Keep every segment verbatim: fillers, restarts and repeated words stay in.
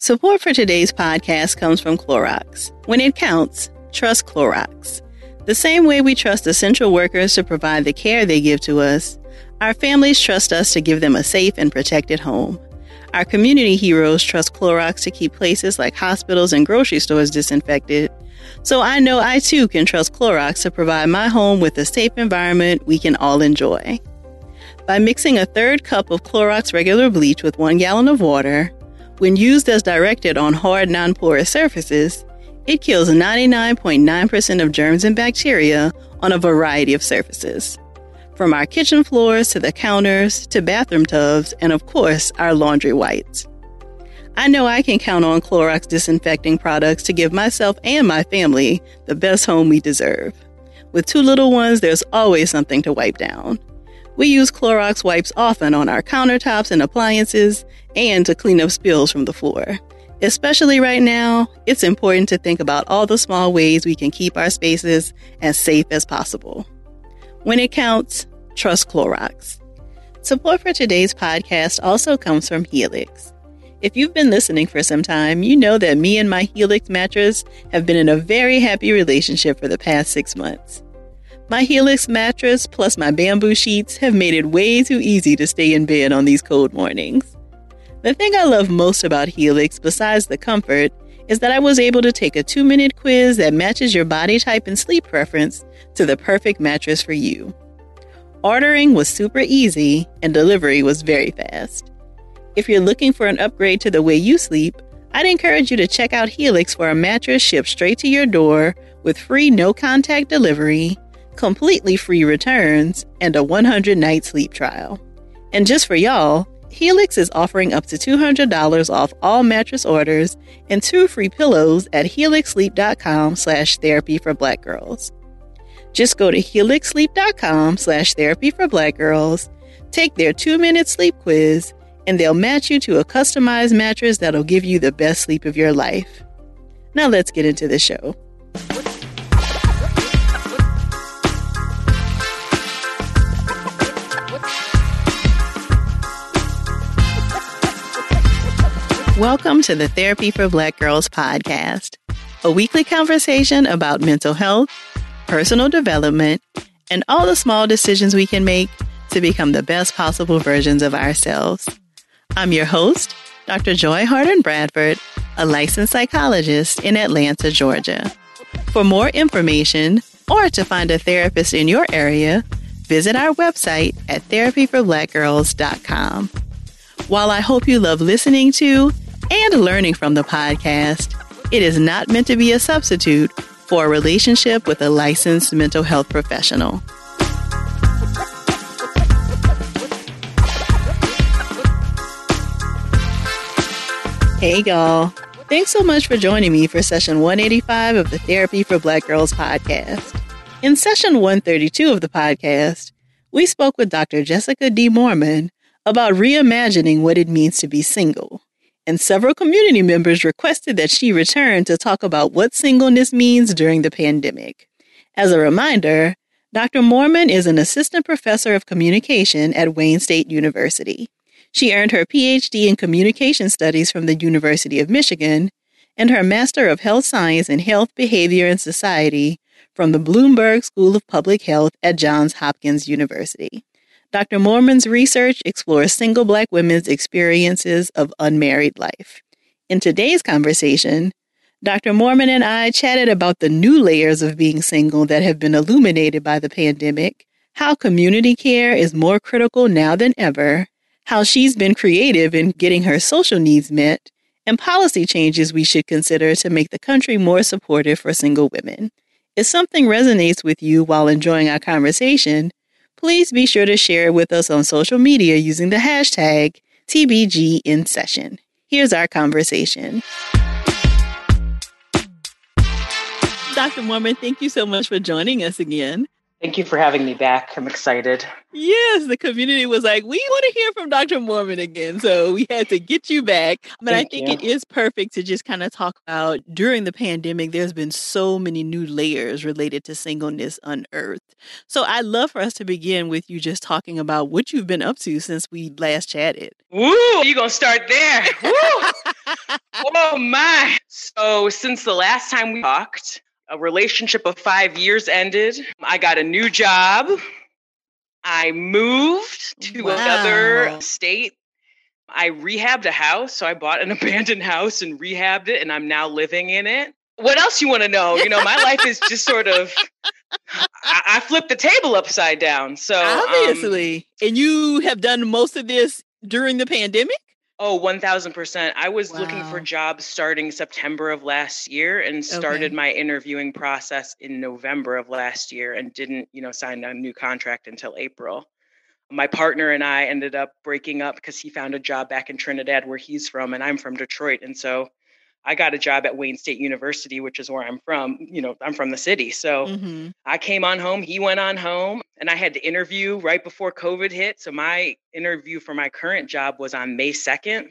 Support for today's podcast comes from Clorox. When it counts, trust Clorox. The same way we trust essential workers to provide the care they give to us, our families trust us to give them a safe and protected home. Our community heroes trust Clorox to keep places like hospitals and grocery stores disinfected. So I know I too can trust Clorox to provide my home with a safe environment we can all enjoy. By mixing a third cup of Clorox regular bleach with one gallon of water, when used as directed on hard, non-porous surfaces, it kills ninety-nine point nine percent of germs and bacteria on a variety of surfaces. From our kitchen floors to the counters to bathroom tubs and, of course, our laundry whites. I know I can count on Clorox disinfecting products to give myself and my family the best home we deserve. With two little ones, there's always something to wipe down. We use Clorox wipes often on our countertops and appliances and to clean up spills from the floor. Especially right now, it's important to think about all the small ways we can keep our spaces as safe as possible. When it counts, trust Clorox. Support for today's podcast also comes from Helix. If you've been listening for some time, you know that me and my Helix mattress have been in a very happy relationship for the past six months. My Helix mattress plus my bamboo sheets have made it way too easy to stay in bed on these cold mornings. The thing I love most about Helix, besides the comfort, is that I was able to take a two-minute quiz that matches your body type and sleep preference to the perfect mattress for you. Ordering was super easy, and delivery was very fast. If you're looking for an upgrade to the way you sleep, I'd encourage you to check out Helix for a mattress shipped straight to your door with free no-contact delivery, completely free returns, and a one hundred night sleep trial. And just for y'all, Helix is offering up to two hundred dollars off all mattress orders and two free pillows at helixsleep.com slash therapy for black girls. Just go to helixsleep.com slash therapy for black girls, take their two-minute sleep quiz, and they'll match you to a customized mattress that'll give you the best sleep of your life. Now let's get into the show. Welcome to the Therapy for Black Girls podcast, a weekly conversation about mental health, personal development, and all the small decisions we can make to become the best possible versions of ourselves. I'm your host, Doctor Joy Harden Bradford, a licensed psychologist in Atlanta, Georgia. For more information or to find a therapist in your area, visit our website at therapy for black girls dot com. While I hope you love listening to and learning from the podcast, it is not meant to be a substitute for a relationship with a licensed mental health professional. Hey y'all, thanks so much for joining me for session one eighty-five of the Therapy for Black Girls podcast. In session one thirty-two of the podcast, we spoke with Doctor Jessica D. Moorman about reimagining what it means to be single, and several community members requested that she return to talk about what singleness means during the pandemic. As a reminder, Doctor Moorman is an assistant professor of communication at Wayne State University. She earned her P H D in communication studies from the University of Michigan and her Master of Health Science in Health, Behavior, and Society from the Bloomberg School of Public Health at Johns Hopkins University. Doctor Moorman's research explores single Black women's experiences of unmarried life. In today's conversation, Doctor Moorman and I chatted about the new layers of being single that have been illuminated by the pandemic, how community care is more critical now than ever, how she's been creative in getting her social needs met, and policy changes we should consider to make the country more supportive for single women. If something resonates with you while enjoying our conversation, please be sure to share it with us on social media using the hashtag T B G in session. Here's our conversation. Doctor Moorman, thank you so much for joining us again. Thank you for having me back. I'm excited. Yes, the community was like, we want to hear from Doctor Mormon again. So we had to get you back. But I Thank think you. it is perfect to just kind of talk about during the pandemic, there's been so many new layers related to singleness unearthed. So I'd love for us to begin with you just talking about what you've been up to since we last chatted. Woo! You gonna start there? Woo! Oh my! So since the last time we talked, a relationship of five years ended. I got a new job. I moved to Wow. another state. I rehabbed a house. So I bought an abandoned house and rehabbed it, and I'm now living in it. What else you want to know? You know, my life is just sort of, I, I flipped the table upside down. So obviously, um, and you have done most of this during the pandemic? Oh, one thousand percent. I was wow. looking for jobs starting September of last year and started okay. my interviewing process in November of last year and didn't, you know, sign a new contract until April. My partner and I ended up breaking up because he found a job back in Trinidad where he's from and I'm from Detroit. And so I got a job at Wayne State University, which is where I'm from. You know, I'm from the city. So mm-hmm. I came on home, he went on home, and I had to interview right before COVID hit. So my interview for my current job was on May second.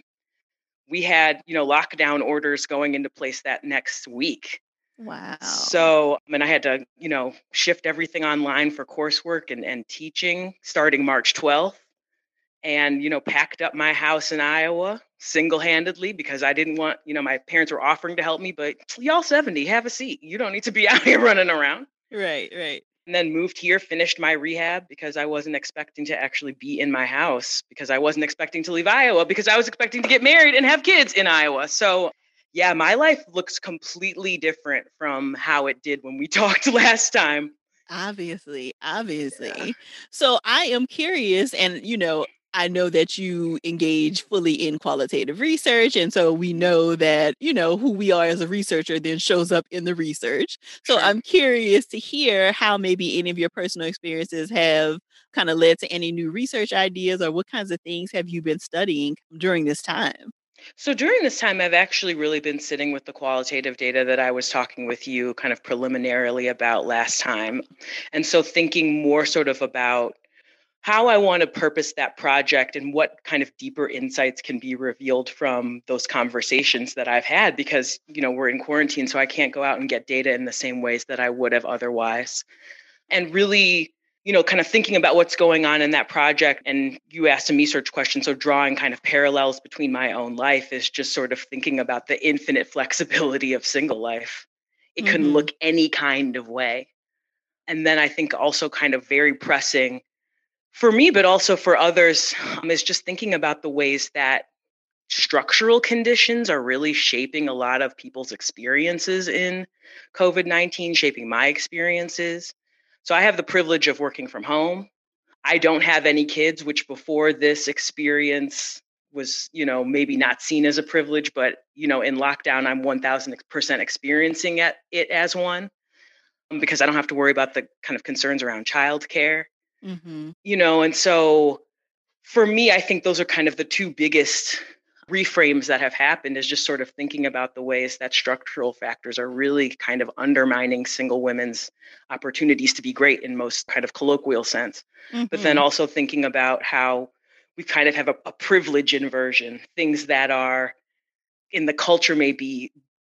We had, you know, lockdown orders going into place that next week. Wow. So, I mean, I had to, you know, shift everything online for coursework and, and teaching starting March twelfth. And, you know, packed up my house in Iowa single-handedly because I didn't want, you know, my parents were offering to help me, but y'all seventy, have a seat. You don't need to be out here running around. Right, right. And then moved here, finished my rehab because I wasn't expecting to actually be in my house because I wasn't expecting to leave Iowa because I was expecting to get married and have kids in Iowa. So yeah, my life looks completely different from how it did when we talked last time. Obviously, obviously. Yeah. So I am curious, and, you know, I know that you engage fully in qualitative research. And so we know that, you know, who we are as a researcher then shows up in the research. So sure. I'm curious to hear how maybe any of your personal experiences have kind of led to any new research ideas, or what kinds of things have you been studying during this time? So during this time, I've actually really been sitting with the qualitative data that I was talking with you kind of preliminarily about last time. And so thinking more sort of about how I want to purpose that project and what kind of deeper insights can be revealed from those conversations that I've had, because, you know, we're in quarantine, so I can't go out and get data in the same ways that I would have otherwise. And really, you know, kind of thinking about what's going on in that project. And you asked a research question, so drawing kind of parallels between my own life is just sort of thinking about the infinite flexibility of single life. It mm-hmm. can look any kind of way. And then I think also kind of very pressing for me, but also for others, um, is just thinking about the ways that structural conditions are really shaping a lot of people's experiences in COVID nineteen, shaping my experiences. So I have the privilege of working from home. I don't have any kids, which before this experience was, you know, maybe not seen as a privilege, but, you know, in lockdown, I'm one thousand percent experiencing it as one, because I don't have to worry about the kind of concerns around childcare. Mm-hmm. You know, and so for me, I think those are kind of the two biggest reframes that have happened, is just sort of thinking about the ways that structural factors are really kind of undermining single women's opportunities to be great in most kind of colloquial sense. Mm-hmm. But then also thinking about how we kind of have a, a privilege inversion, things that are in the culture may be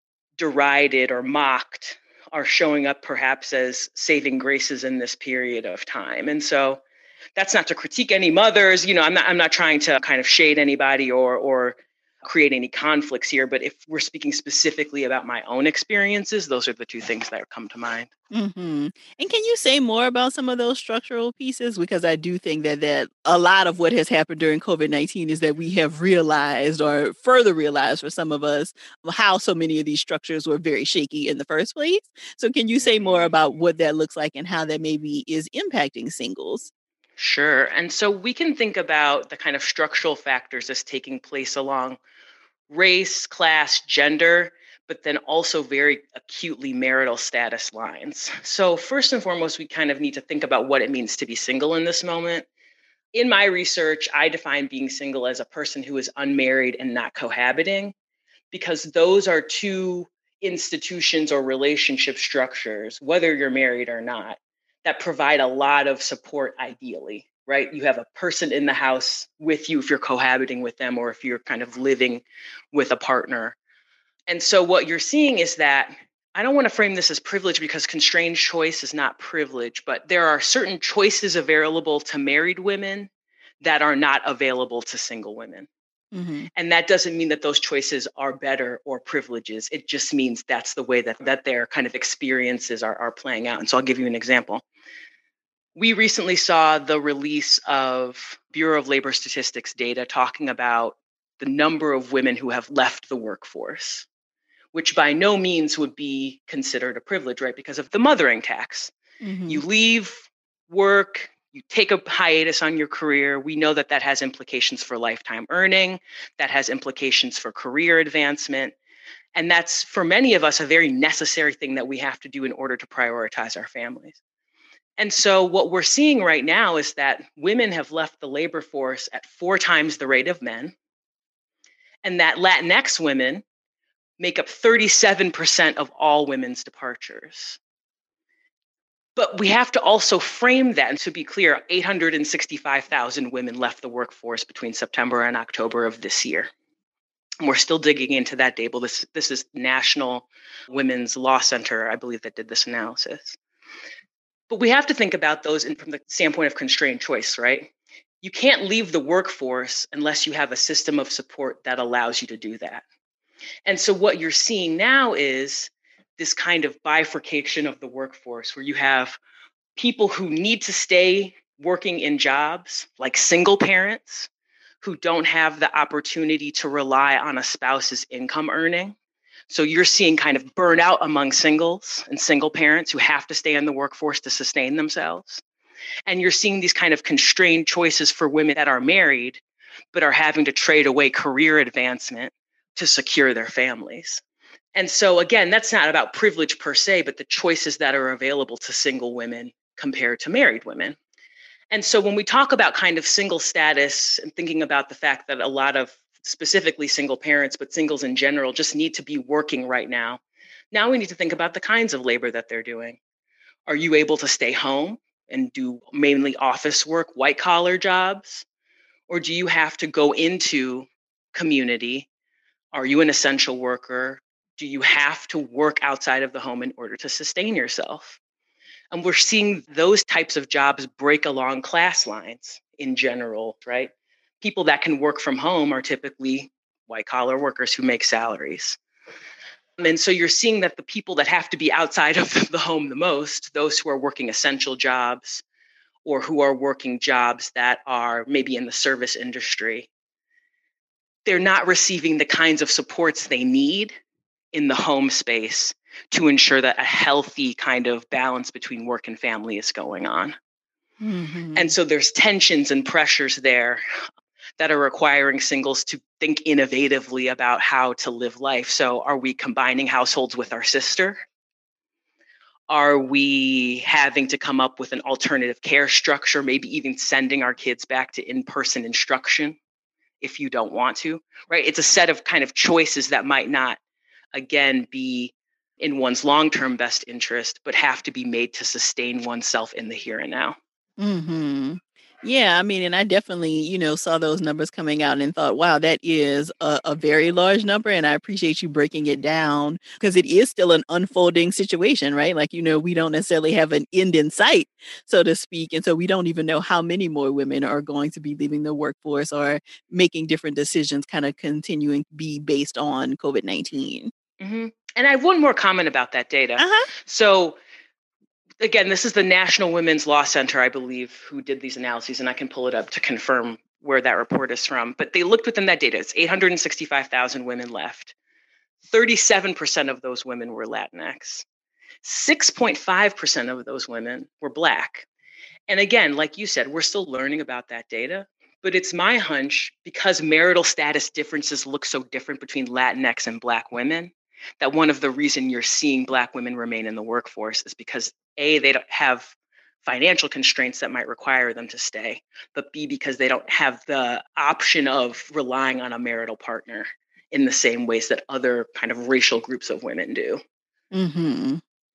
derided or mocked are showing up perhaps as saving graces in this period of time. And so that's not to critique any mothers, you know, I'm not I'm not trying to kind of shade anybody or or create any conflicts here, but if we're speaking specifically about my own experiences, those are the two things that come to mind. Mm-hmm. And can you say more about some of those structural pieces? Because I do think that that a lot of what has happened during COVID nineteen is that we have realized, or further realized for some of us, how so many of these structures were very shaky in the first place. So can you say more about what that looks like and how that maybe is impacting singles? Sure. And so we can think about the kind of structural factors as taking place along race, class, gender, but then also very acutely marital status lines. So first and foremost, we kind of need to think about what it means to be single in this moment. In my research, I define being single as a person who is unmarried and not cohabiting, because those are two institutions or relationship structures, whether you're married or not, that provide a lot of support ideally, right? You have a person in the house with you if you're cohabiting with them or if you're kind of living with a partner. And so what you're seeing is that I don't want to frame this as privilege because constrained choice is not privilege, but there are certain choices available to married women that are not available to single women. Mm-hmm. And that doesn't mean that those choices are better or privileges. It just means that's the way that, that their kind of experiences are, are playing out. And so I'll give you an example. We recently saw the release of Bureau of Labor Statistics data talking about the number of women who have left the workforce, which by no means would be considered a privilege, right? Because of the mothering tax. Mm-hmm. You leave work, you take a hiatus on your career. We know that that has implications for lifetime earning, that has implications for career advancement. And that's, for many of us, a very necessary thing that we have to do in order to prioritize our families. And so what we're seeing right now is that women have left the labor force at four times the rate of men, and that Latinx women make up thirty-seven percent of all women's departures. But we have to also frame that. And to be clear, eight hundred sixty-five thousand women left the workforce between September and October of this year. And we're still digging into that data. This, this is National Women's Law Center, I believe, that did this analysis. But we have to think about those in, from the standpoint of constrained choice, right? You can't leave the workforce unless you have a system of support that allows you to do that. And so what you're seeing now is this kind of bifurcation of the workforce where you have people who need to stay working in jobs, like single parents who don't have the opportunity to rely on a spouse's income earning. So you're seeing kind of burnout among singles and single parents who have to stay in the workforce to sustain themselves. And you're seeing these kind of constrained choices for women that are married, but are having to trade away career advancement to secure their families. And so again, that's not about privilege per se, but the choices that are available to single women compared to married women. And so when we talk about kind of single status and thinking about the fact that a lot of specifically single parents, but singles in general, just need to be working right now, now we need to think about the kinds of labor that they're doing. Are you able to stay home and do mainly office work, white collar jobs? Or do you have to go into community? Are you an essential worker? Do you have to work outside of the home in order to sustain yourself? And we're seeing those types of jobs break along class lines in general, right? People that can work from home are typically white collar workers who make salaries. And so you're seeing that the people that have to be outside of the home the most, those who are working essential jobs or who are working jobs that are maybe in the service industry, they're not receiving the kinds of supports they need in the home space to ensure that a healthy kind of balance between work and family is going on. Mm-hmm. And so there's tensions and pressures there that are requiring singles to think innovatively about how to live life. So are we combining households with our sister? Are we having to come up with an alternative care structure, maybe even sending our kids back to in-person instruction if you don't want to, right? It's a set of kind of choices that might not, again, be in one's long-term best interest, but have to be made to sustain oneself in the here and now. Mm-hmm. Yeah, I mean, and I definitely, you know, saw those numbers coming out and thought, wow, that is a, a very large number. And I appreciate you breaking it down because it is still an unfolding situation, right? Like, you know, we don't necessarily have an end in sight, so to speak. And so we don't even know how many more women are going to be leaving the workforce or making different decisions, kind of continuing to be based on COVID nineteen. Mm-hmm. And I have one more comment about that data. Uh-huh. So again, this is the National Women's Law Center, I believe, who did these analyses, and I can pull it up to confirm where that report is from. But they looked within that data. It's eight hundred sixty-five thousand women left. thirty-seven percent of those women were Latinx. six point five percent of those women were Black. And again, like you said, we're still learning about that data. But it's my hunch, because marital status differences look so different between Latinx and Black women, that one of the reasons you're seeing Black women remain in the workforce is because A, they don't have financial constraints that might require them to stay, but B, because they don't have the option of relying on a marital partner in the same ways that other kind of racial groups of women do. Mm-hmm.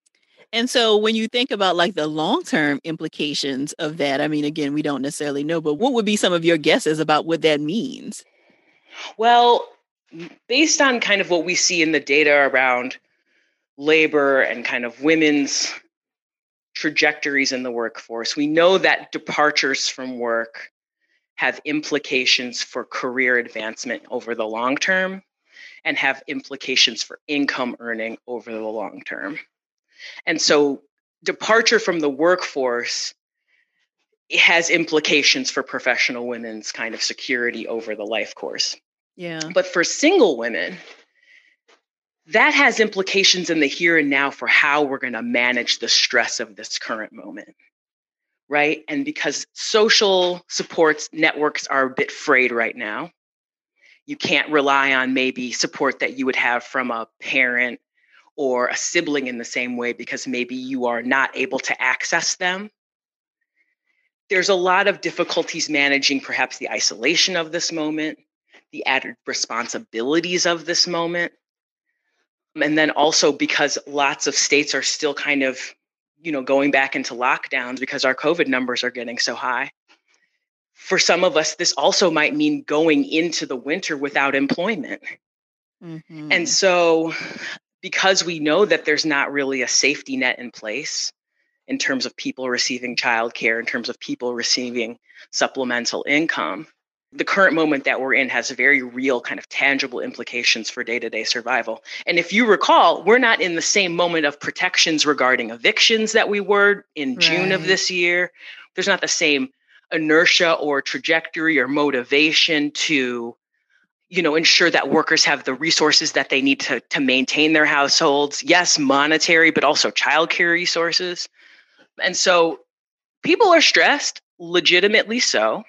And so when you think about like the long-term implications of that, I mean, again, we don't necessarily know, but what would be some of your guesses about what that means? Well, based on kind of what we see in the data around labor and kind of women's trajectories in the workforce, we know that departures from work have implications for career advancement over the long term and have implications for income earning over the long term. And so departure from the workforce has implications for professional women's kind of security over the life course. Yeah. But for single women, that has implications in the here and now for how we're going to manage the stress of this current moment, right? And because social supports networks are a bit frayed right now, you can't rely on maybe support that you would have from a parent or a sibling in the same way because maybe you are not able to access them. There's a lot of difficulties managing perhaps the isolation of this moment, the added responsibilities of this moment. And then also because lots of states are still kind of, you know, going back into lockdowns because our COVID numbers are getting so high. For some of us, this also might mean going into the winter without employment. Mm-hmm. And so because we know that there's not really a safety net in place in terms of people receiving childcare, in terms of people receiving supplemental income, the current moment that we're in has very real kind of tangible implications for day-to-day survival. And if you recall, we're not in the same moment of protections regarding evictions that we were in right. June of this year. There's not the same inertia or trajectory or motivation to, you know, ensure that workers have the resources that they need to, to maintain their households. Yes, monetary, but also childcare resources. And so people are stressed, legitimately so.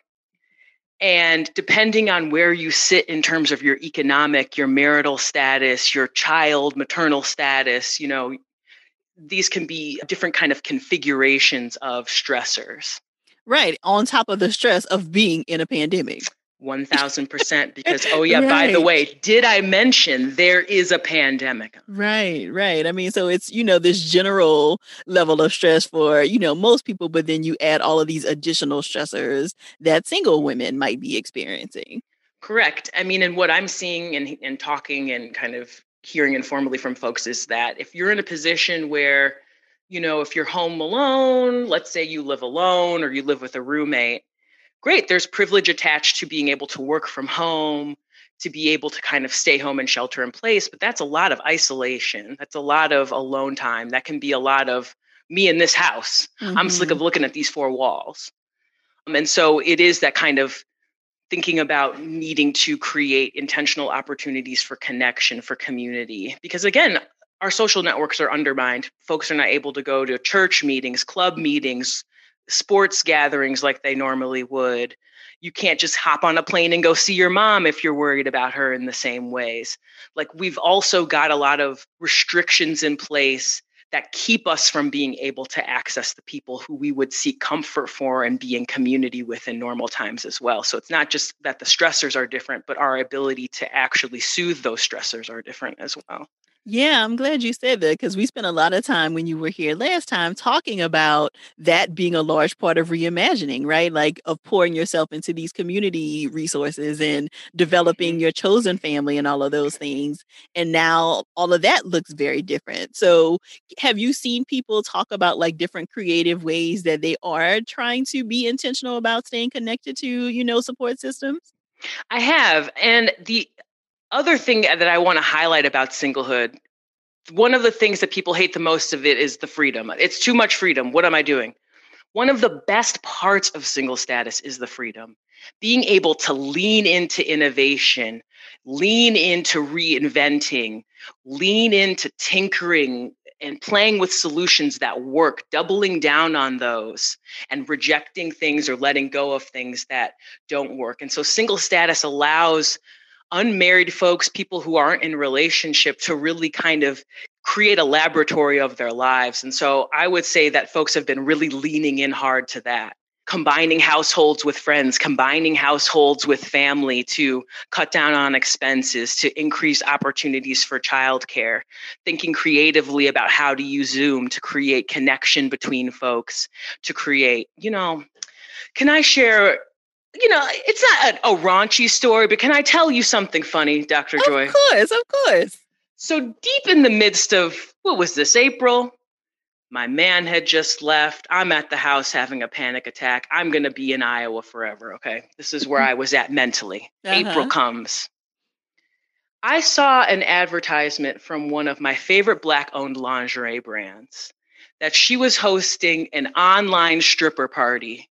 And depending on where you sit in terms of your economic, your marital status, your child maternal status, you know, these can be different kind of configurations of stressors. Right. On top of the stress of being in a pandemic. one thousand percent. Because, oh yeah, right. by the way, did I mention there is a pandemic? Right, right. I mean, so it's, you know, this general level of stress for, you know, most people, but then you add all of these additional stressors that single women might be experiencing. Correct. I mean, and what I'm seeing and, and talking and kind of hearing informally from folks is that if you're in a position where, you know, if you're home alone, let's say you live alone or you live with a roommate, great, there's privilege attached to being able to work from home, to be able to kind of stay home and shelter in place. But that's a lot of isolation. That's a lot of alone time. That can be a lot of me in this house. Mm-hmm. I'm sick of looking at these four walls. Um, and so it is that kind of thinking about needing to create intentional opportunities for connection, for community. Because again, our social networks are undermined. Folks are not able to go to church meetings, club meetings, sports gatherings like they normally would. You can't just hop on a plane and go see your mom if you're worried about her in the same ways. Like we've also got a lot of restrictions in place that keep us from being able to access the people who we would seek comfort for and be in community with in normal times as well. So it's not just that the stressors are different, but our ability to actually soothe those stressors are different as well. Yeah, I'm glad you said that because we spent a lot of time when you were here last time talking about that being a large part of reimagining, right? Like of pouring yourself into these community resources and developing mm-hmm. your chosen family and all of those things. And now all of that looks very different. So have you seen people talk about like different creative ways that they are trying to be intentional about staying connected to, you know, support systems? I have. And the other thing that I want to highlight about singlehood, one of the things that people hate the most of it is the freedom. It's too much freedom. What am I doing? One of the best parts of single status is the freedom. Being able to lean into innovation, lean into reinventing, lean into tinkering and playing with solutions that work, doubling down on those and rejecting things or letting go of things that don't work. And so single status allows unmarried folks, people who aren't in relationship, to really kind of create a laboratory of their lives. And so I would say that folks have been really leaning in hard to that. combining households with friends, combining households with family to cut down on expenses, to increase opportunities for childcare, thinking creatively about how to use Zoom to create connection between folks, to create, you know, can I share, you know, it's not a, a raunchy story, but can I tell you something funny, Doctor Joy? Of course, of course. So deep in the midst of, what was this, April? My man had just left. I'm at the house having a panic attack. I'm going to be in Iowa forever, okay? This is where I was at mentally. Uh-huh. April comes. I saw an advertisement from one of my favorite Black-owned lingerie brands that she was hosting an online stripper party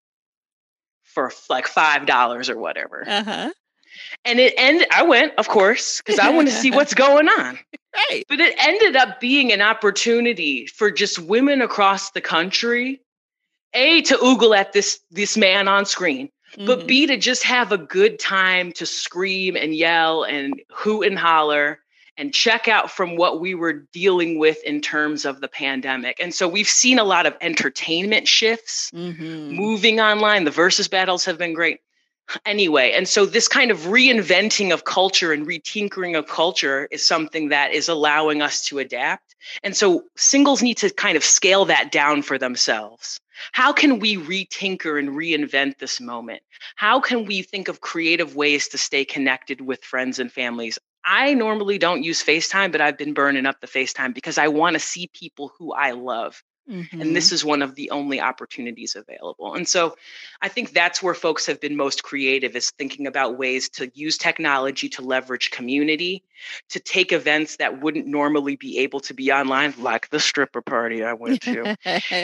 for like five dollars or whatever. Uh-huh. And it ended, I went, of course, because I want to see what's going on. Right. But it ended up being an opportunity for just women across the country, A, to oogle at this, this man on screen, mm-hmm. but B, to just have a good time, to scream and yell and hoot and holler and check out from what we were dealing with in terms of the pandemic. And so we've seen a lot of entertainment shifts, mm-hmm. moving online. The versus battles have been great. Anyway, and so this kind of reinventing of culture and retinkering of culture is something that is allowing us to adapt. And so singles need to kind of scale that down for themselves. How can we retinker and reinvent this moment? How can we think of creative ways to stay connected with friends and families? I normally don't use FaceTime, but I've been burning up the FaceTime because I want to see people who I love. Mm-hmm. And this is one of the only opportunities available. And so I think that's where folks have been most creative, is thinking about ways to use technology to leverage community, to take events that wouldn't normally be able to be online, like the stripper party I went to,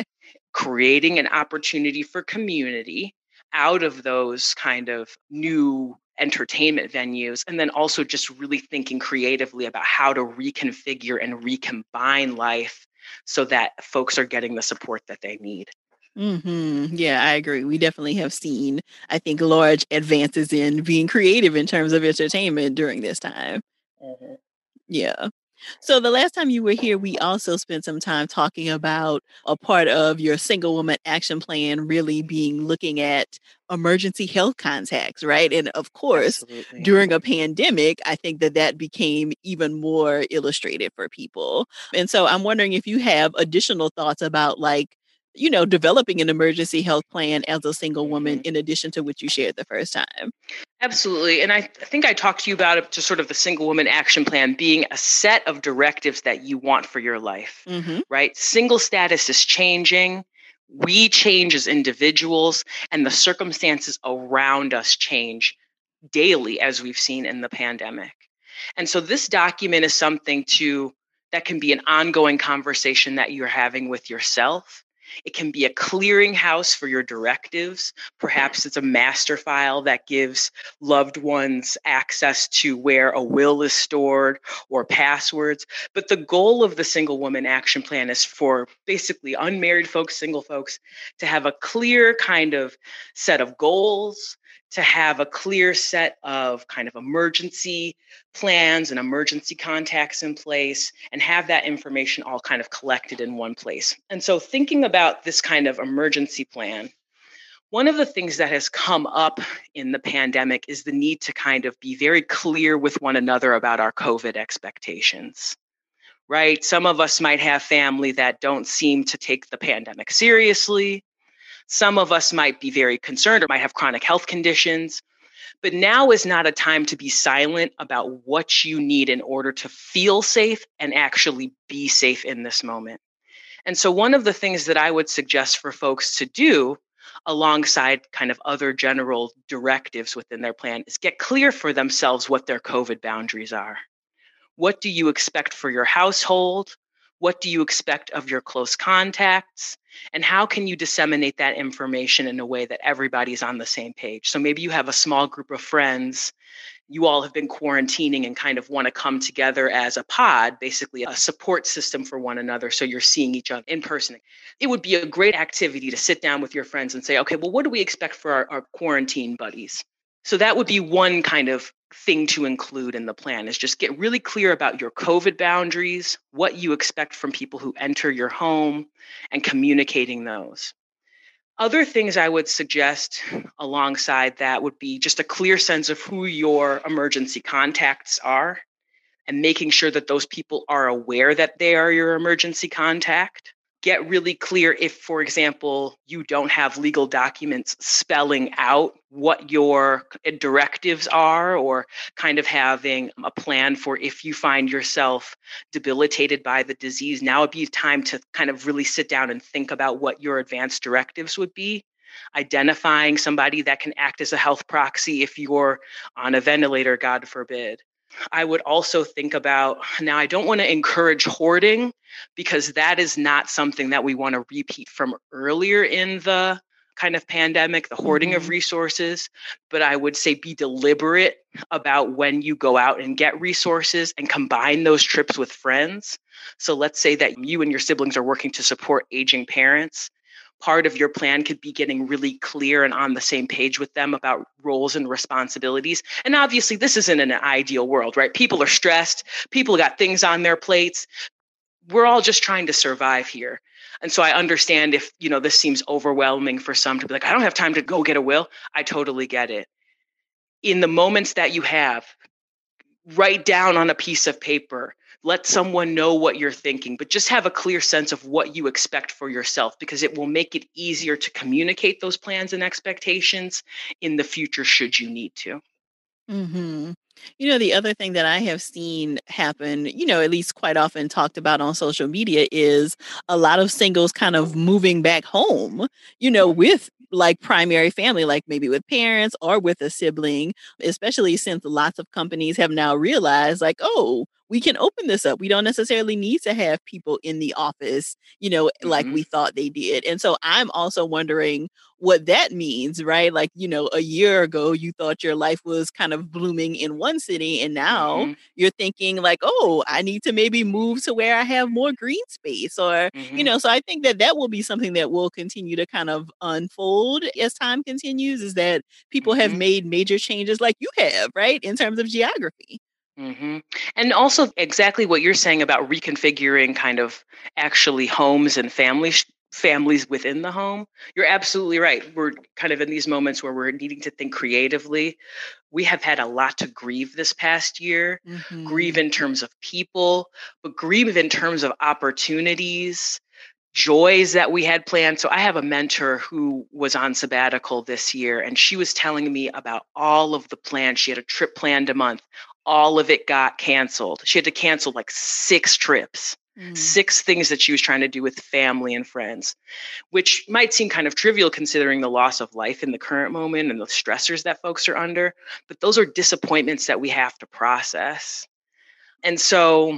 creating an opportunity for community out of those kind of new entertainment venues, and then also just really thinking creatively about how to reconfigure and recombine life so that folks are getting the support that they need. Mm-hmm. Yeah, I agree. We definitely have seen, I think, large advances in being creative in terms of entertainment during this time. Mm-hmm. Yeah. So the last time you were here, we also spent some time talking about a part of your single woman action plan really being looking at emergency health contacts, right? And of course, Absolutely. During a pandemic, I think that that became even more illustrated for people. And so I'm wondering if you have additional thoughts about, like, you know, developing an emergency health plan as a single woman, in addition to what you shared the first time. Absolutely. And I, th- I think I talked to you about it, to sort of the single woman action plan being a set of directives that you want for your life, mm-hmm. right? Single status is changing. We change as individuals, and the circumstances around us change daily, as we've seen in the pandemic. And so this document is something to that can be an ongoing conversation that you're having with yourself. It can be a clearinghouse for your directives. Perhaps it's a master file that gives loved ones access to where a will is stored or passwords. But the goal of the Single Woman Action Plan is for basically unmarried folks, single folks, to have a clear kind of set of goals, to have a clear set of kind of emergency plans and emergency contacts in place, and have that information all kind of collected in one place. And so thinking about this kind of emergency plan, one of the things that has come up in the pandemic is the need to kind of be very clear with one another about our COVID expectations, right? Some of us might have family that don't seem to take the pandemic seriously. Some of us might be very concerned or might have chronic health conditions. But now is not a time to be silent about what you need in order to feel safe and actually be safe in this moment. And so one of the things that I would suggest for folks to do, alongside kind of other general directives within their plan, is get clear for themselves what their COVID boundaries are. What do you expect for your household? What do you expect of your close contacts? And how can you disseminate that information in a way that everybody's on the same page? So maybe you have a small group of friends, you all have been quarantining and kind of want to come together as a pod, basically a support system for one another. So you're seeing each other in person. It would be a great activity to sit down with your friends and say, okay, well, what do we expect for our, our quarantine buddies? So that would be one kind of thing to include in the plan, is just get really clear about your COVID boundaries, what you expect from people who enter your home, and communicating those. Other things I would suggest alongside that would be just a clear sense of who your emergency contacts are and making sure that those people are aware that they are your emergency contact. Get really clear if, for example, you don't have legal documents spelling out what your directives are, or kind of having a plan for if you find yourself debilitated by the disease. Now would be time to kind of really sit down and think about what your advanced directives would be. Identifying somebody that can act as a health proxy if you're on a ventilator, God forbid. I would also think about, now I don't want to encourage hoarding, because that is not something that we want to repeat from earlier in the kind of pandemic, the hoarding mm-hmm. of resources. But I would say be deliberate about when you go out and get resources and combine those trips with friends. So let's say that you and your siblings are working to support aging parents. Part of your plan could be getting really clear and on the same page with them about roles and responsibilities. And obviously, this isn't an ideal world, right? People are stressed. People got things on their plates. We're all just trying to survive here. And so I understand if, you know, this seems overwhelming for some to be like, I don't have time to go get a will. I totally get it. In the moments that you have, write down on a piece of paper, let someone know what you're thinking, but just have a clear sense of what you expect for yourself, because it will make it easier to communicate those plans and expectations in the future should you need to. Mm-hmm. You know, the other thing that I have seen happen, you know, at least quite often talked about on social media, is a lot of singles kind of moving back home, you know, with like primary family, like maybe with parents or with a sibling, especially since lots of companies have now realized like, oh, we can open this up. We don't necessarily need to have people in the office, you know, mm-hmm. like we thought they did. And so I'm also wondering what that means, right? Like, you know, a year ago, you thought your life was kind of blooming in one city, and now mm-hmm. you're thinking like, oh, I need to maybe move to where I have more green space, or, mm-hmm. you know, so I think that that will be something that will continue to kind of unfold as time continues, is that people mm-hmm. have made major changes like you have, right? In terms of geography. Mm-hmm. And also exactly what you're saying about reconfiguring kind of actually homes and families, families within the home. You're absolutely right. We're kind of in these moments where we're needing to think creatively. We have had a lot to grieve this past year, mm-hmm. grieve in terms of people, but grieve in terms of opportunities, joys that we had planned. So I have a mentor who was on sabbatical this year, and she was telling me about all of the plans. She had a trip planned a month. All of it got canceled. She had to cancel like six trips, mm. six things that she was trying to do with family and friends, which might seem kind of trivial considering the loss of life in the current moment and the stressors that folks are under. But those are disappointments that we have to process. And so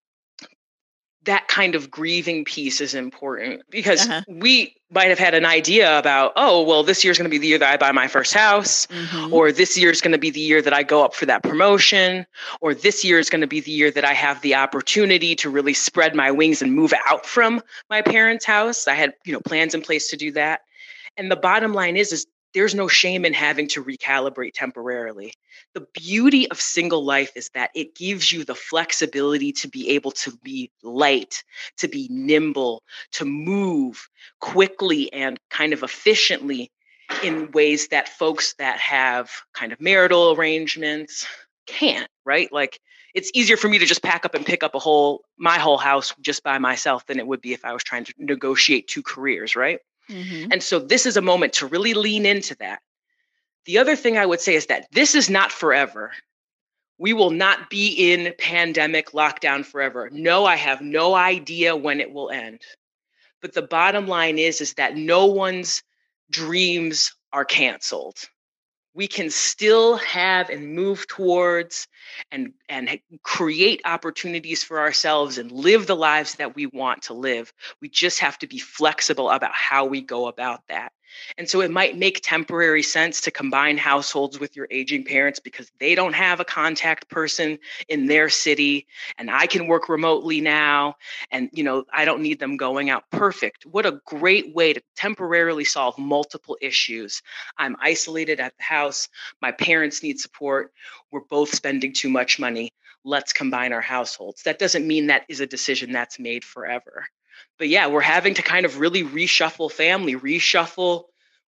that kind of grieving piece is important, because uh-huh. we might have had an idea about, oh, well, this year's going to be the year that I buy my first house, mm-hmm. or this year is going to be the year that I go up for that promotion, or this year is going to be the year that I have the opportunity to really spread my wings and move out from my parents' house. I had, you know, plans in place to do that. And the bottom line is, is there's no shame in having to recalibrate temporarily. The beauty of single life is that it gives you the flexibility to be able to be light, to be nimble, to move quickly and kind of efficiently in ways that folks that have kind of marital arrangements can't, right? Like, it's easier for me to just pack up and pick up a whole, my whole house just by myself than it would be if I was trying to negotiate two careers, right? Mm-hmm. And so this is a moment to really lean into that. The other thing I would say is that this is not forever. We will not be in pandemic lockdown forever. No, I have no idea when it will end. But the bottom line is, is that no one's dreams are canceled. We can still have and move towards and, and create opportunities for ourselves and live the lives that we want to live. We just have to be flexible about how we go about that. And so it might make temporary sense to combine households with your aging parents because they don't have a contact person in their city, and I can work remotely now, and you know, I don't need them going out. Perfect. What a great way to temporarily solve multiple issues. I'm isolated at the house. My parents need support. We're both spending too much money. Let's combine our households. That doesn't mean that is a decision that's made forever. But yeah, we're having to kind of really reshuffle family, reshuffle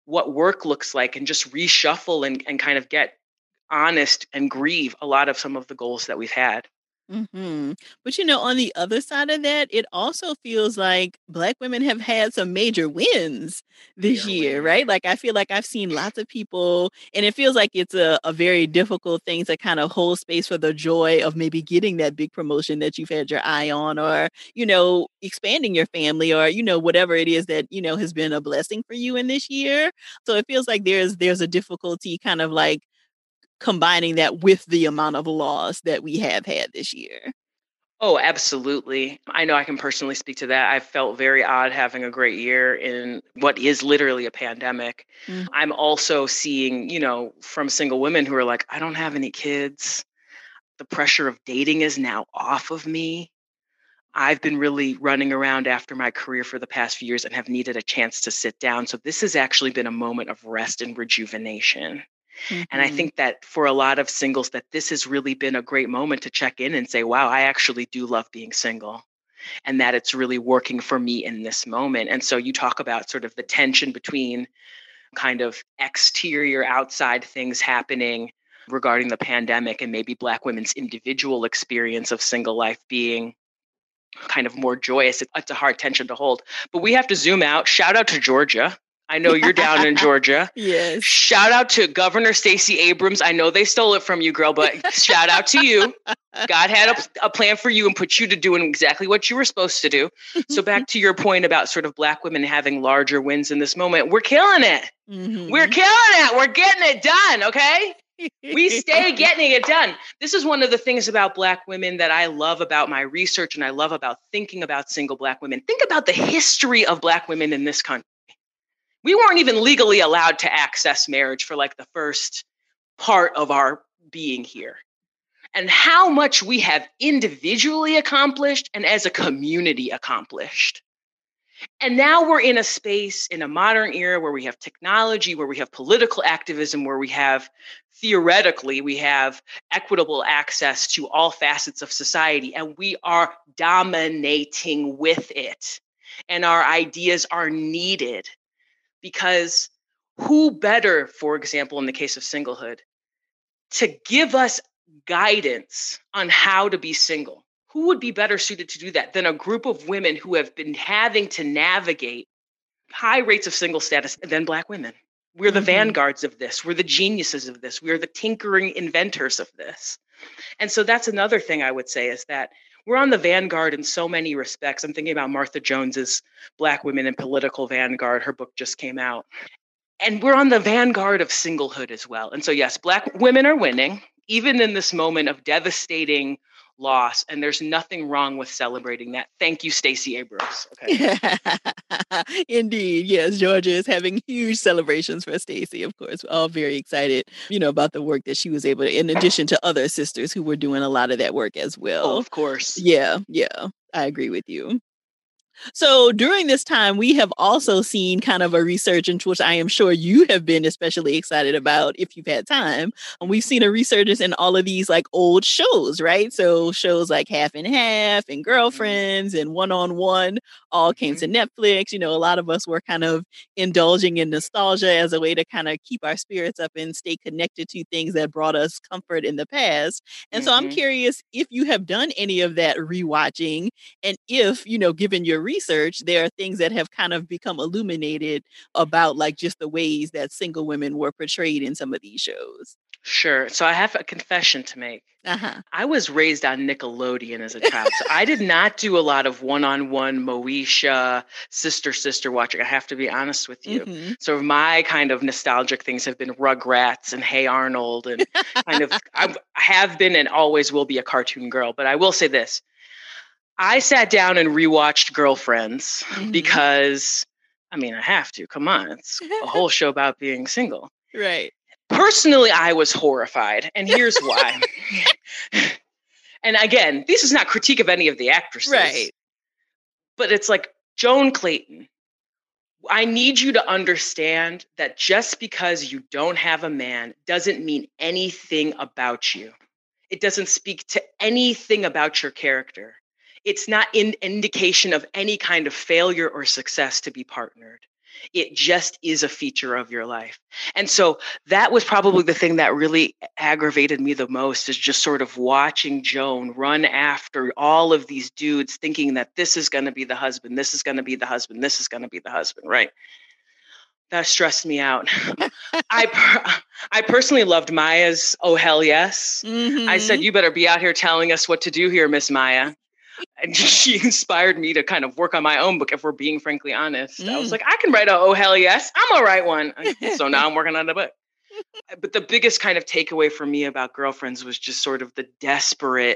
what work looks like and just reshuffle and, and kind of get honest and grieve a lot of some of the goals that we've had. Hmm. But you know, on the other side of that, it also feels like Black women have had some major wins We this are year, winning. right? Like, I feel like I've seen lots of people, and it feels like it's a, a very difficult thing to kind of hold space for the joy of maybe getting that big promotion that you've had your eye on, or, you know, expanding your family, or, you know, whatever it is that, you know, has been a blessing for you in this year. So it feels like there's there's a difficulty kind of like combining that with the amount of loss that we have had this year. Oh, absolutely. I know I can personally speak to that. I felt very odd having a great year in what is literally a pandemic. Mm. I'm also seeing, you know, from single women who are like, I don't have any kids. The pressure of dating is now off of me. I've been really running around after my career for the past few years and have needed a chance to sit down. So this has actually been a moment of rest and rejuvenation. And I Mhm. think that for a lot of singles, that this has really been a great moment to check in and say, wow, I actually do love being single, and that it's really working for me in this moment. And so you talk about sort of the tension between kind of exterior outside things happening regarding the pandemic and maybe Black women's individual experience of single life being kind of more joyous. It's a hard tension to hold, but we have to zoom out. Shout out to Georgia. I know you're down in Georgia. Yes. Shout out to Governor Stacey Abrams. I know they stole it from you, girl, but shout out to you. God had a, a plan for you and put you to doing exactly what you were supposed to do. So back to your point about sort of Black women having larger wins in this moment, we're killing it. Mhm. We're killing it. We're getting it done, okay? We stay getting it done. This is one of the things about Black women that I love about my research and I love about thinking about single Black women. Think about the history of Black women in this country. We weren't even legally allowed to access marriage for like the first part of our being here. And how much we have individually accomplished and as a community accomplished. And now we're in a space in a modern era where we have technology, where we have political activism, where we have, theoretically, we have equitable access to all facets of society, and we are dominating with it. And our ideas are needed because who better, for example, in the case of singlehood, to give us guidance on how to be single? Who would be better suited to do that than a group of women who have been having to navigate high rates of single status than Black women? We're the Mhm. vanguards of this. We're the geniuses of this. We're the tinkering inventors of this. And so that's another thing I would say is that we're on the vanguard in so many respects. I'm thinking about Martha Jones's Black Women in Political Vanguard. Her book just came out. And we're on the vanguard of singlehood as well. And so, yes, Black women are winning, even in this moment of devastating loss. And there's nothing wrong with celebrating that. Thank you, Stacey Abrams. Okay. Indeed. Yes, Georgia is having huge celebrations for Stacey, of course. We're all very excited, you know, about the work that she was able to, in addition to other sisters who were doing a lot of that work as Oh, well. of course. Yeah, yeah, I agree with you. So during this time, we have also seen kind of a resurgence, which I am sure you have been especially excited about if you've had time. And we've seen a resurgence in all of these like old shows, right? So shows like Half and Half and Girlfriends and One on One all came to Netflix. You know, a lot of us were kind of indulging in nostalgia as a way to kind of keep our spirits up and stay connected to things that brought us comfort in the past. And so I'm Mhm. curious if you have done any of that rewatching, and if, you know, given your research, there are things that have kind of become illuminated about like just the ways that single women were portrayed in some of these shows. Sure. So I have a confession to make. Uh-huh. I was raised on Nickelodeon as a child. So I did not do a lot of one-on-one Moesha, sister-sister watching. I have to be honest with you. Mhm. So my kind of nostalgic things have been Rugrats and Hey Arnold, and kind of I have been and always will be a cartoon girl. But I will say this. I sat down and rewatched Girlfriends Mhm. because, I mean, I have to. Come on. It's a whole show about being single. Right. Personally, I was horrified, and here's why. And again, this is not critique of any of the actresses. Right. But it's like, Joan Clayton, I need you to understand that just because you don't have a man doesn't mean anything about you. It doesn't speak to anything about your character. It's not an indication of any kind of failure or success to be partnered. It just is a feature of your life. And so that was probably the thing that really aggravated me the most, is just sort of watching Joan run after all of these dudes thinking that this is going to be the husband, this is going to be the husband, this is going to be the husband, right? That stressed me out. I per- I personally loved Maya's "Oh hell yes." Mm-hmm. I said, "You better be out here telling us what to do here, Miss Maya." And she inspired me to kind of work on my own book, if we're being frankly honest. Mm. I was like, I can write a "Oh hell yes." I'm gonna write one. So now I'm working on the book. But the biggest kind of takeaway for me about Girlfriends was just sort of the desperate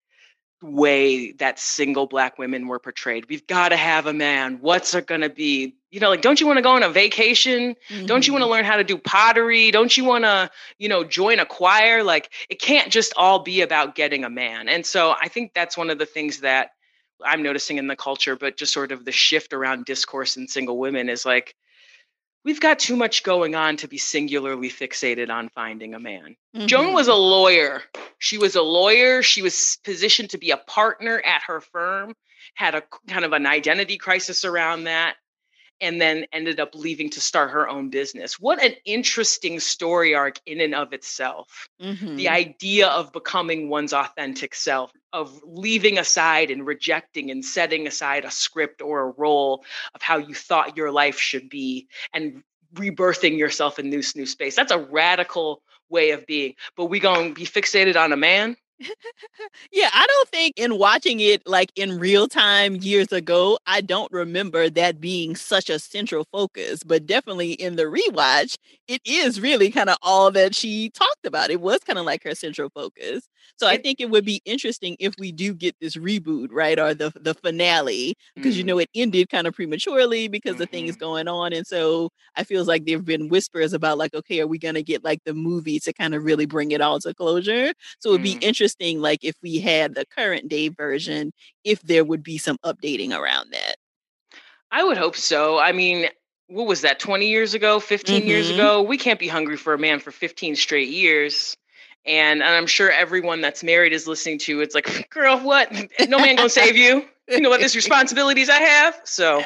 way that single Black women were portrayed. We've got to have a man. What's it going to be? You know, like, don't you want to go on a vacation? Mm-hmm. Don't you want to learn how to do pottery? Don't you want to, you know, join a choir? Like, it can't just all be about getting a man. And so I think that's one of the things that I'm noticing in the culture, but just sort of the shift around discourse in single women is like, we've got too much going on to be singularly fixated on finding a man. Mm-hmm. Joan was a lawyer. She was a lawyer. She was positioned to be a partner at her firm, had a kind of an identity crisis around that, and then ended up leaving to start her own business. What an interesting story arc in and of itself. Mm-hmm. The idea of becoming one's authentic self, of leaving aside and rejecting and setting aside a script or a role of how you thought your life should be, and rebirthing yourself in this new space. That's a radical way of being. But we gonna be fixated on a man? Yeah, I don't think in watching it like in real time years ago, I don't remember that being such a central focus, but definitely in the rewatch, it is really kind of all that she talked about. It was kind of like her central focus. So it, I think it would be interesting if we do get this reboot, right? Or the the finale, because, mm-hmm. you know, it ended kind of prematurely because mm-hmm. the thing is going on. And so I feel like there've been whispers about like, okay, are we going to get like the movie to kind of really bring it all to closure? So it would mm-hmm. be interesting, like if we had the current day version, if there would be some updating around that. I would hope so. I mean, what was that, twenty years ago, fifteen mm-hmm. years ago? We can't be hungry for a man for fifteen straight years. And, and I'm sure everyone that's married is listening to it's like, girl, what? No man gonna save you. You know what these responsibilities I have? So,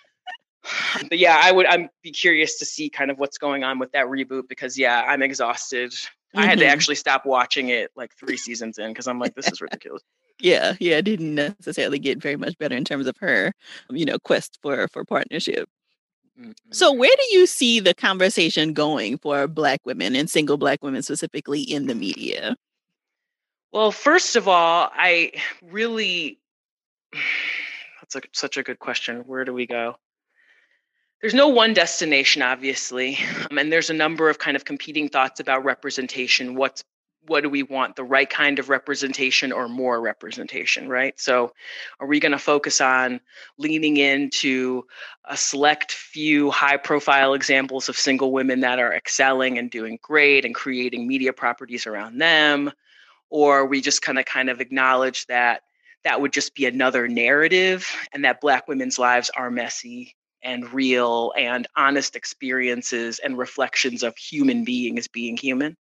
but yeah, I would, I'd be curious to see kind of what's going on with that reboot, because yeah, I'm exhausted. Mm-hmm. I had to actually stop watching it like three seasons in because I'm like, this is ridiculous. Yeah, yeah, it didn't necessarily get very much better in terms of her, you know, quest for for partnership. Mm-hmm. So where do you see the conversation going for Black women and single Black women specifically in the media? Well, first of all, I really, that's a, such a good question. Where do we go? There's no one destination, obviously, um, and there's a number of kind of competing thoughts about representation. What's what do we want? The right kind of representation or more representation, right? So are we going to focus on leaning into a select few high profile examples of single women that are excelling and doing great and creating media properties around them? Or are we just kind of kind of acknowledge that that would just be another narrative and that Black women's lives are messy and real and honest experiences and reflections of human beings being human?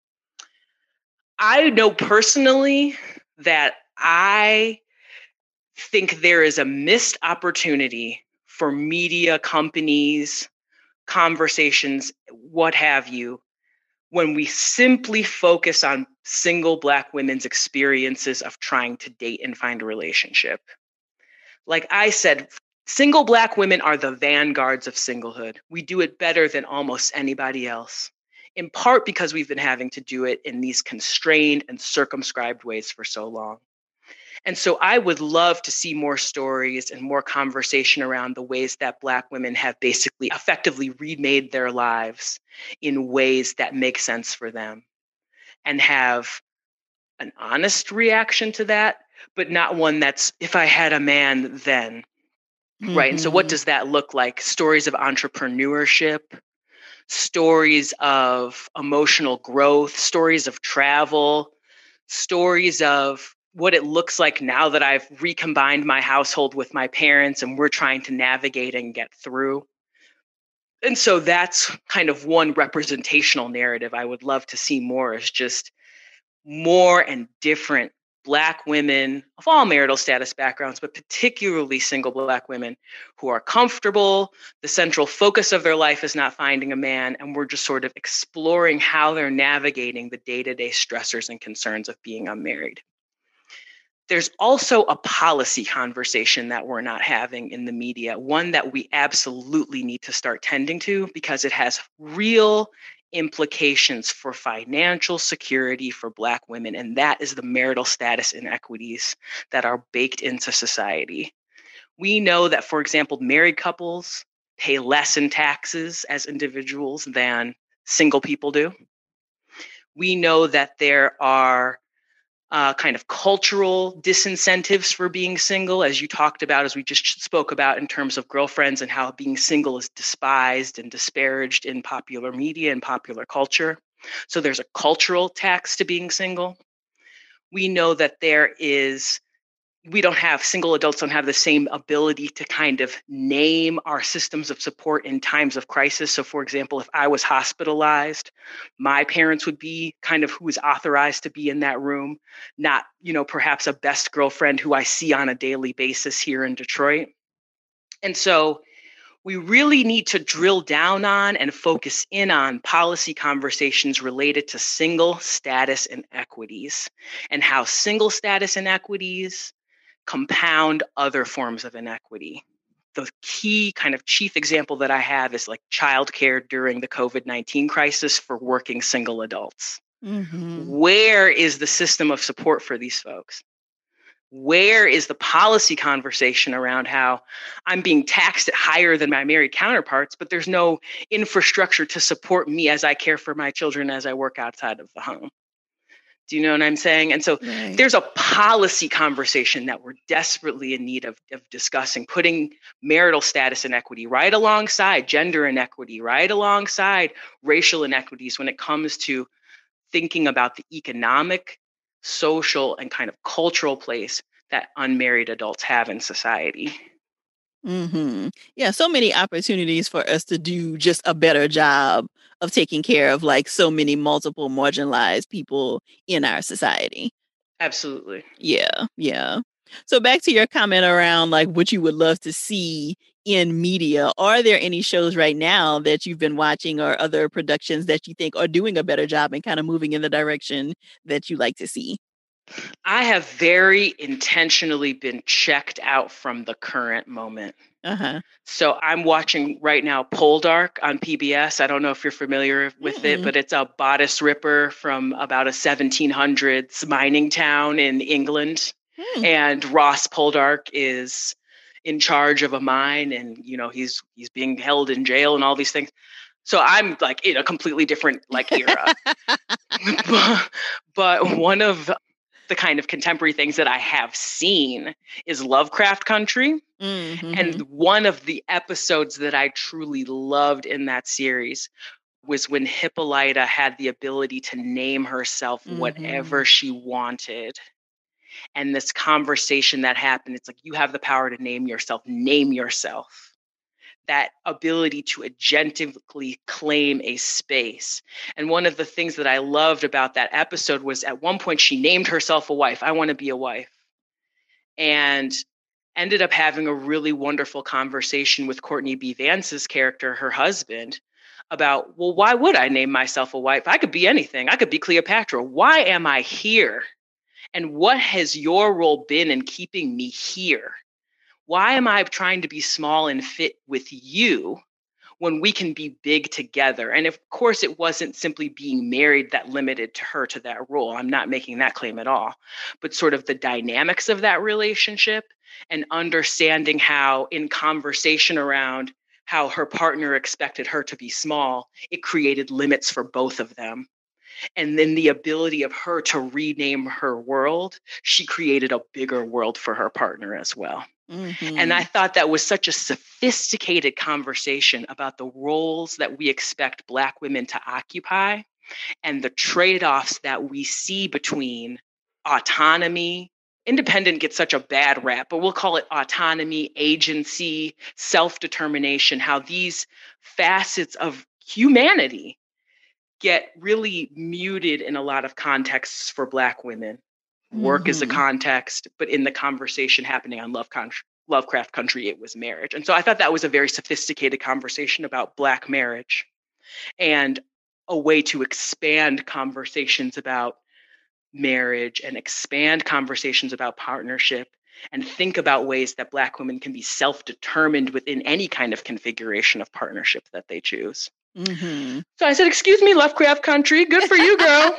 I know personally that I think there is a missed opportunity for media companies, conversations, what have you, when we simply focus on single Black women's experiences of trying to date and find a relationship. Like I said, single Black women are the vanguards of singlehood. We do it better than almost anybody else, in part because we've been having to do it in these constrained and circumscribed ways for so long. And so I would love to see more stories and more conversation around the ways that Black women have basically effectively remade their lives in ways that make sense for them, and have an honest reaction to that, but not one that's, if I had a man, then. Mm-hmm. Right. And so what does that look like? Stories of entrepreneurship, stories of emotional growth, stories of travel, stories of what it looks like now that I've recombined my household with my parents and we're trying to navigate and get through. And so that's kind of one representational narrative I would love to see more, is just more and different Black women of all marital status backgrounds, but particularly single Black women who are comfortable. The central focus of their life is not finding a man, and we're just sort of exploring how they're navigating the day-to-day stressors and concerns of being unmarried. There's also a policy conversation that we're not having in the media, one that we absolutely need to start tending to because it has real implications for financial security for Black women, and that is the marital status inequities that are baked into society. We know that, for example, married couples pay less in taxes as individuals than single people do. We know that there are Uh, kind of cultural disincentives for being single, as you talked about, as we just spoke about in terms of girlfriends and how being single is despised and disparaged in popular media and popular culture. So there's a cultural tax to being single. We know that there is, we don't have, single adults don't have the same ability to kind of name our systems of support in times of crisis. So for example, if I was hospitalized, my parents would be kind of who is authorized to be in that room, not, you know, perhaps a best girlfriend who I see on a daily basis here in Detroit. And so we really need to drill down on and focus in on policy conversations related to single status inequities and how single status inequities compound other forms of inequity. The key kind of chief example that I have is like childcare during the COVID nineteen crisis for working single adults. Mm-hmm. Where is the system of support for these folks? Where is the policy conversation around how I'm being taxed at higher than my married counterparts, but there's no infrastructure to support me as I care for my children as I work outside of the home? Do you know what I'm saying? And so right. There's a policy conversation that we're desperately in need of, of discussing, putting marital status inequity right alongside gender inequity, right alongside racial inequities when it comes to thinking about the economic, social, and kind of cultural place that unmarried adults have in society. Mm-hmm. Yeah, so many opportunities for us to do just a better job of taking care of like so many multiple marginalized people in our society. Absolutely. Yeah, yeah. So back to your comment around like what you would love to see in media. Are there any shows right now that you've been watching or other productions that you think are doing a better job and kind of moving in the direction that you like to see? I have very intentionally been checked out from the current moment. Uh-huh. So I'm watching right now Poldark on P B S. I don't know if you're familiar with Mm-mm. it, but it's a bodice ripper from about a seventeen hundreds mining town in England. Mm. And Ross Poldark is in charge of a mine, and you know he's he's being held in jail and all these things. So I'm like in a completely different like era. but, but one of the kind of contemporary things that I have seen is Lovecraft Country. Mm-hmm. And one of the episodes that I truly loved in that series was when Hippolyta had the ability to name herself mm-hmm. whatever she wanted. And this conversation that happened, it's like, you have the power to name yourself, name yourself. That ability to agentively claim a space. And one of the things that I loved about that episode was at one point she named herself a wife. I want to be a wife. And ended up having a really wonderful conversation with Courtney B. Vance's character, her husband, about, well, why would I name myself a wife? I could be anything. I could be Cleopatra. Why am I here? And what has your role been in keeping me here? Why am I trying to be small and fit with you when we can be big together? And of course, it wasn't simply being married that limited to her to that role. I'm not making that claim at all, but sort of the dynamics of that relationship and understanding how in conversation around how her partner expected her to be small, it created limits for both of them. And then the ability of her to rename her world, she created a bigger world for her partner as well. Mm-hmm. And I thought that was such a sophisticated conversation about the roles that we expect Black women to occupy and the trade-offs that we see between autonomy. Independent gets such a bad rap, but we'll call it autonomy, agency, self-determination, how these facets of humanity get really muted in a lot of contexts for Black women. work Mm-hmm. is the context, but in the conversation happening on Love Con- Lovecraft Country, it was marriage. And so I thought that was a very sophisticated conversation about Black marriage and a way to expand conversations about marriage and expand conversations about partnership and think about ways that Black women can be self-determined within any kind of configuration of partnership that they choose. Mm-hmm. So I said, excuse me, Lovecraft Country, good for you, girl.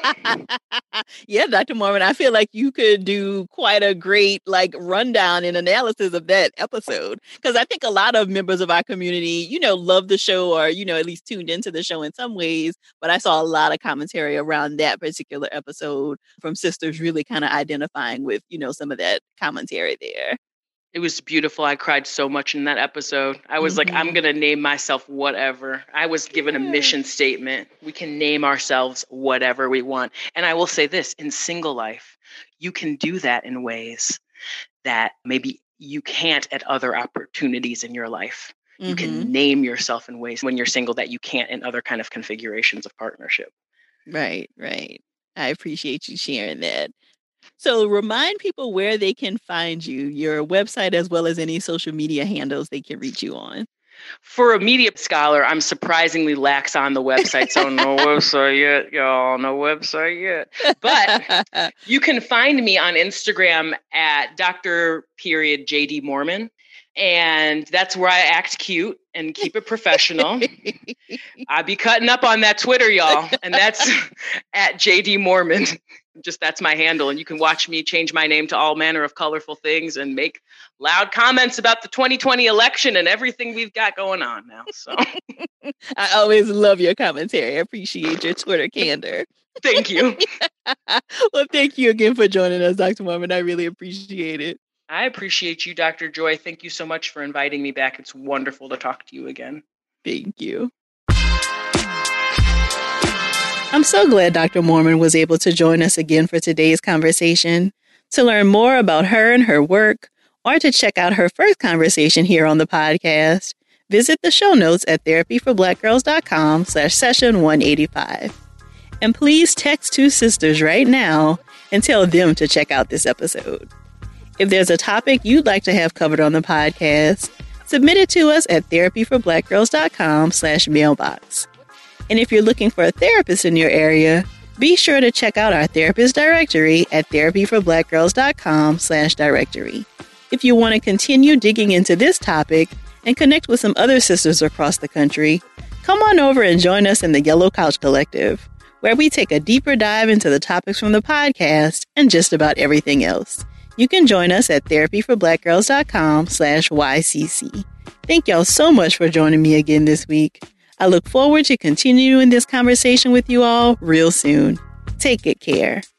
Yeah, Doctor Mormon, I feel like you could do quite a great like rundown and analysis of that episode. Because I think a lot of members of our community, you know, love the show or, you know, at least tuned into the show in some ways. But I saw a lot of commentary around that particular episode from sisters really kind of identifying with, you know, some of that commentary there. It was beautiful. I cried so much in that episode. I was mm-hmm. like, I'm going to name myself whatever. I was given a mission statement. We can name ourselves whatever we want. And I will say this, in single life, you can do that in ways that maybe you can't at other opportunities in your life. Mm-hmm. You can name yourself in ways when you're single that you can't in other kind of configurations of partnership. Right, right. I appreciate you sharing that. So remind people where they can find you, your website, as well as any social media handles they can reach you on. For a media scholar, I'm surprisingly lax on the website. So no website yet, y'all. No website yet. But you can find me on Instagram at Doctor Period J D Mormon. And that's where I act cute and keep it professional. I be cutting up on that Twitter, y'all. And that's at J D Mormon. Just that's my handle. And you can watch me change my name to all manner of colorful things and make loud comments about the twenty twenty election and everything we've got going on now. So I always love your commentary. I appreciate your Twitter candor. Thank you. Well, thank you again for joining us, Doctor Mormon. I really appreciate it. I appreciate you, Doctor Joy. Thank you so much for inviting me back. It's wonderful to talk to you again. Thank you. I'm so glad Doctor Mormon was able to join us again for today's conversation. To learn more about her and her work, or to check out her first conversation here on the podcast, visit the show notes at therapyforblackgirls.com slash session 185. And please text two sisters right now and tell them to check out this episode. If there's a topic you'd like to have covered on the podcast, submit it to us at therapyforblackgirls.com slash mailbox. And if you're looking for a therapist in your area, be sure to check out our therapist directory at therapyforblackgirls.com slash directory. If you want to continue digging into this topic and connect with some other sisters across the country, come on over and join us in the Yellow Couch Collective, where we take a deeper dive into the topics from the podcast and just about everything else. You can join us at therapyforblackgirls.com slash YCC. Thank y'all so much for joining me again this week. I look forward to continuing this conversation with you all real soon. Take good care.